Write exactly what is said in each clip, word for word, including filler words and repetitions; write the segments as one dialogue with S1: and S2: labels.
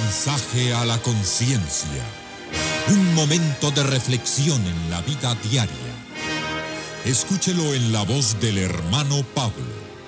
S1: mensaje a la conciencia. Un momento de reflexión en la vida diaria. Escúchelo en la voz del hermano Pablo.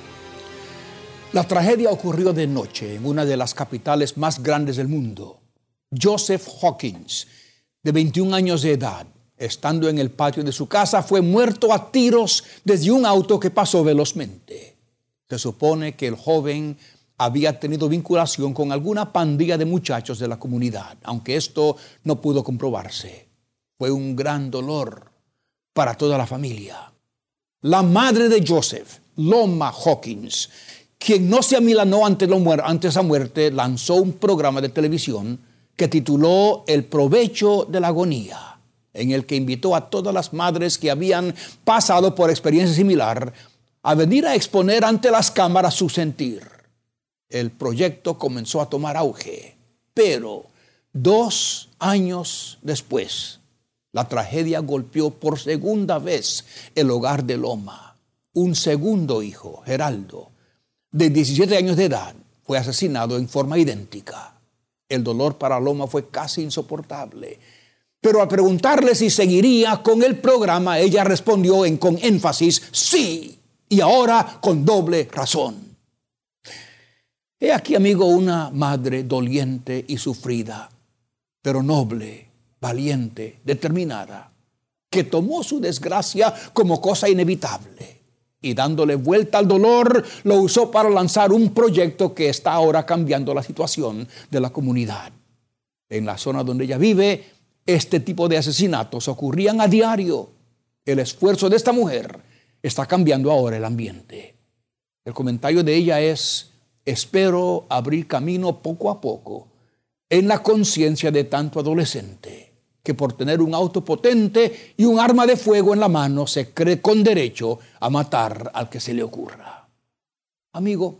S2: La tragedia ocurrió de noche en una de las capitales más grandes del mundo. Joseph Hawkins, de veintiún años de edad, estando en el patio de su casa, fue muerto a tiros desde un auto que pasó velozmente. Se supone que el joven había tenido vinculación con alguna pandilla de muchachos de la comunidad, aunque esto no pudo comprobarse. Fue un gran dolor para toda la familia. La madre de Joseph, Loma Hawkins, quien no se amilanó ante, lo muer- ante esa muerte, lanzó un programa de televisión que tituló El provecho de la agonía, en el que invitó a todas las madres que habían pasado por experiencia similar a venir a exponer ante las cámaras su sentir. El proyecto comenzó a tomar auge, pero dos años después, la tragedia golpeó por segunda vez el hogar de Loma. Un segundo hijo, Geraldo, de diecisiete años de edad, fue asesinado en forma idéntica. El dolor para Loma fue casi insoportable. Pero al preguntarle si seguiría con el programa, ella respondió en, con énfasis, sí, y ahora con doble razón. He aquí, amigo, una madre doliente y sufrida, pero noble, valiente, determinada, que tomó su desgracia como cosa inevitable y dándole vuelta al dolor, lo usó para lanzar un proyecto que está ahora cambiando la situación de la comunidad. En la zona donde ella vive, este tipo de asesinatos ocurrían a diario. El esfuerzo de esta mujer está cambiando ahora el ambiente. El comentario de ella es: espero abrir camino poco a poco en la conciencia de tanto adolescente que por tener un auto potente y un arma de fuego en la mano se cree con derecho a matar al que se le ocurra. Amigo,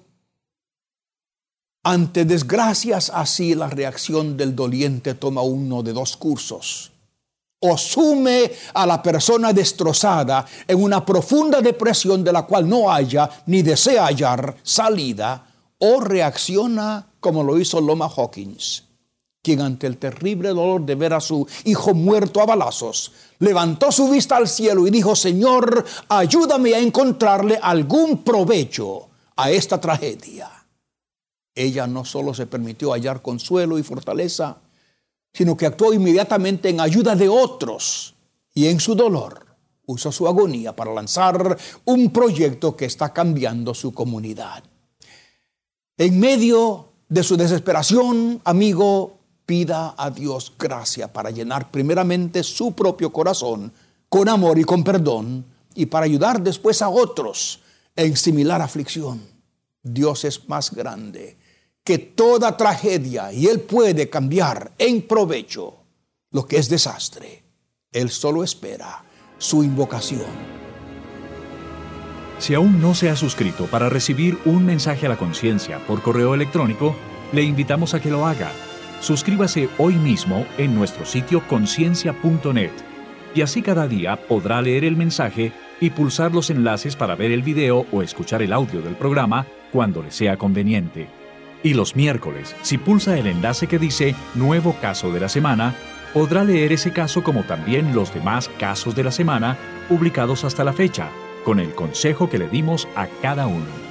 S2: ante desgracias así, la reacción del doliente toma uno de dos cursos. O sume a la persona destrozada en una profunda depresión de la cual no haya ni desea hallar salida, o reacciona como lo hizo Loma Hawkins, quien ante el terrible dolor de ver a su hijo muerto a balazos, levantó su vista al cielo y dijo: Señor, ayúdame a encontrarle algún provecho a esta tragedia. Ella no solo se permitió hallar consuelo y fortaleza, sino que actuó inmediatamente en ayuda de otros y en su dolor usó su agonía para lanzar un proyecto que está cambiando su comunidad. En medio de su desesperación, amigo, pida a Dios gracia para llenar primeramente su propio corazón con amor y con perdón, y para ayudar después a otros en similar aflicción. Dios es más grande que toda tragedia y Él puede cambiar en provecho lo que es desastre. Él solo espera su invocación.
S3: Si aún no se ha suscrito para recibir un mensaje a la conciencia por correo electrónico, le invitamos a que lo haga. Suscríbase hoy mismo en nuestro sitio conciencia punto net y así cada día podrá leer el mensaje y pulsar los enlaces para ver el video o escuchar el audio del programa cuando le sea conveniente. Y los miércoles, si pulsa el enlace que dice Nuevo Caso de la Semana, podrá leer ese caso como también los demás casos de la semana publicados hasta la fecha, con el consejo que le dimos a cada uno.